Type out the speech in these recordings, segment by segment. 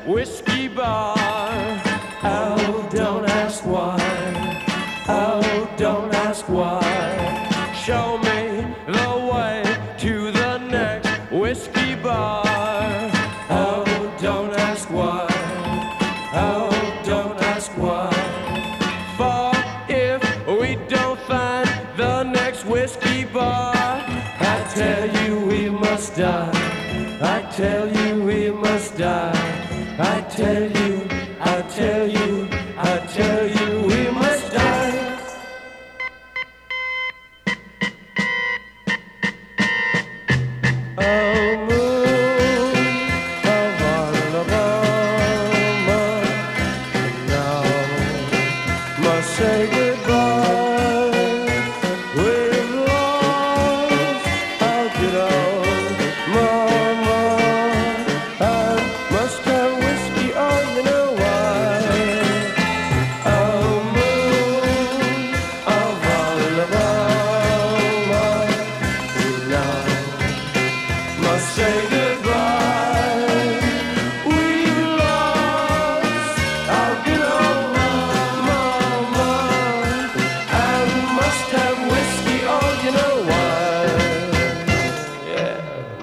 whiskey bar. Oh, don't ask why. Oh, don't ask why. Show me the way to the next whiskey bar. Oh, don't ask why. Oh, don't ask why. For if we don't find the next whiskey bar, I tell you we must die. I tell you we must die. I tell you, I tell you, I tell you we must die. Oh, moon of Alabama, now must say goodbye. We've lost our good old mama. I must have whiskey, oh, you know why. Oh, moon of Alabama, now must say goodbye. We've lost our good old mama, and must have whiskey, oh, you know why. Yeah.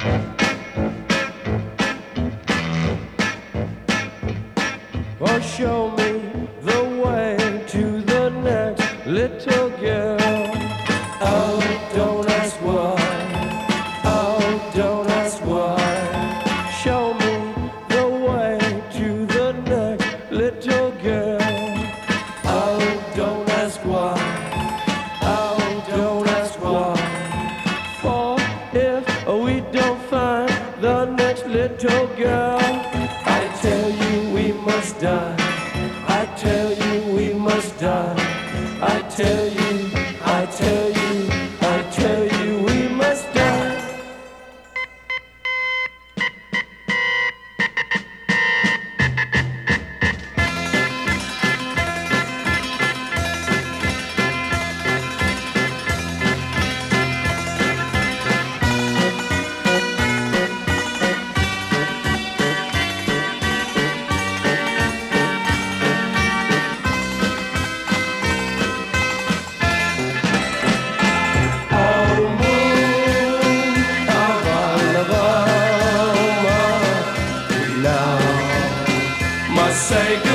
Oh, show me the way to the next little girl. Oh, don't ask why. Oh, don't ask why. Show me the way to the next little girl. Oh, don't ask why. Oh, don't ask why. For if we don't find the next little girl, I tell you we must die. I tell you we must die. I tell you, I tell you, I tell you we must die. Oh, moon of Alabama, now must say goodbye.